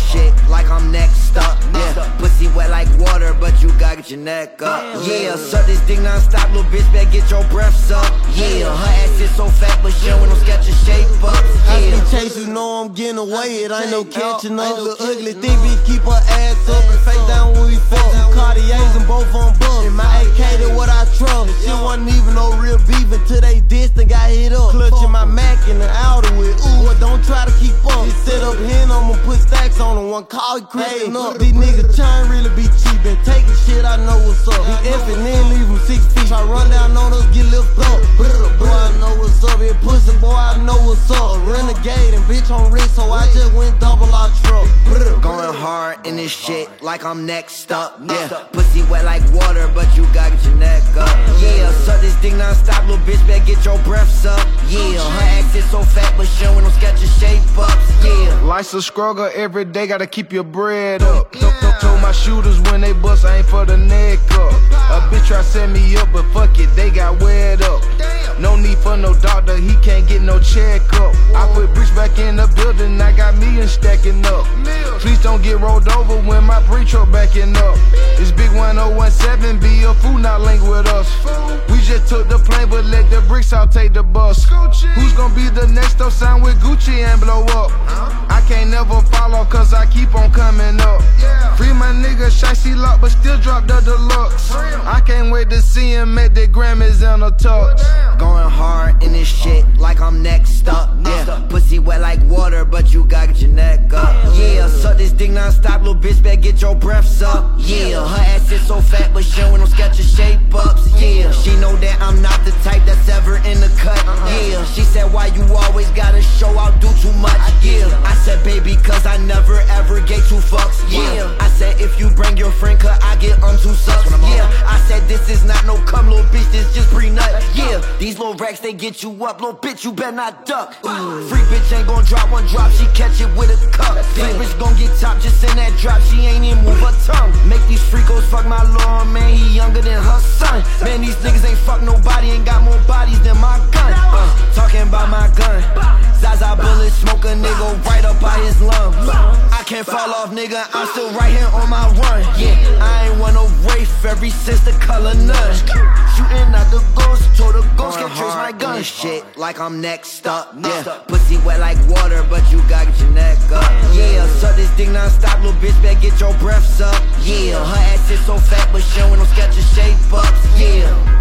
shit like I'm next up. Yeah, pussy wet like water, but you gotta get your neck up. Yeah, suck this dick non-stop, little bitch, better get your breaths up. Yeah, her ass is so fat, but she don't sketch a shape up. I be chasing, know I'm getting away. It ain't no catching up. The ugly thick bitch keep her ass up and face down when we fuck. Cartiers and both on bump. In my AK, to what I trust. Shit wasn't even no real beef until they dissed and got hit up. Clutching my Mac in the outer with ooh, don't try to keep up. Just set up here, I'ma put stacks on them. One call, he creeping up. These niggas trying really be cheap and taking shit, I know what's up. He effing then leave him 6 feet. Try run down on us, get lift up. Boy, I know what's up. Here pussy, boy, I know what's up. Renegade and bitch on wrist, so I just went double our truck. Going hard in this shit like I'm next up. Yeah, pussy wet like water, but you gotta get your neck up. Yeah, suck this dick non-stop, little bitch, better get your breaths up. Yeah, her ass is so fat, but she don't sketch a shape ups. Yeah, life's a struggle every day, gotta keep your bread up. Told my shooters when they bust, I ain't for the neck up. A bitch try set me up, but fuck it, they got wet up. No need for no doctor, he can't get no checkup. I put bricks back in the building, I got millions stacking up. Please don't get rolled over when my pre-truck backing up. It's Big 1017, be a fool, not link with us. We just took the plane, but let the bricks out take the bus. Who's gonna be the next up, sign with Gucci and blow up? I can't never follow, cause I keep on coming up. Free my nigga, Shicey Lock, but still drop the deluxe. I can't wait to see him at the Grammys in a tux. going hard in this shit like I'm next up. Yeah, pussy wet like water, but you gotta get your neck up. Yeah, suck this dick non-stop, little bitch, better get your breaths up. Yeah, her ass is so fat, but she don't sketch her shape ups. Yeah, she know that I'm not the type that's ever in the cut. Yeah, she said, why you always gotta show out, do too much? Yeah, I said, baby, cause I never ever gave 2 fucks. Yeah, I said, if you bring your friend, cause I get 2 sucks. Yeah, I said, this is not no cum, little bitch, this just pre-nut. Yeah, these little racks, they get you up, little bitch, you better not duck. Freak bitch ain't gon' drop one drop, she catch it with a cup. Freak bitch gon' get top just in that drop, she ain't even move her tongue. Make these freakos fuck my lord, man, he younger than her son. Man, these niggas ain't fuck nobody, ain't got more bodies than my gun. Talking about my gun, Zaza bullet, smoke a nigga right up out his lungs. I can't fall off, nigga, I'm still right here on my run. Yeah, I ain't want no Wraith ever since the color none. Shooting at the ghost, told the ghost can't trace my gun. Shit like I'm next up. Yeah, pussy wet like water, but you gotta get your neck up. Yeah, suck this dick non-stop, little bitch, better get your breaths up. Yeah, her ass is so fat, but she don't sketch her shape ups. Yeah.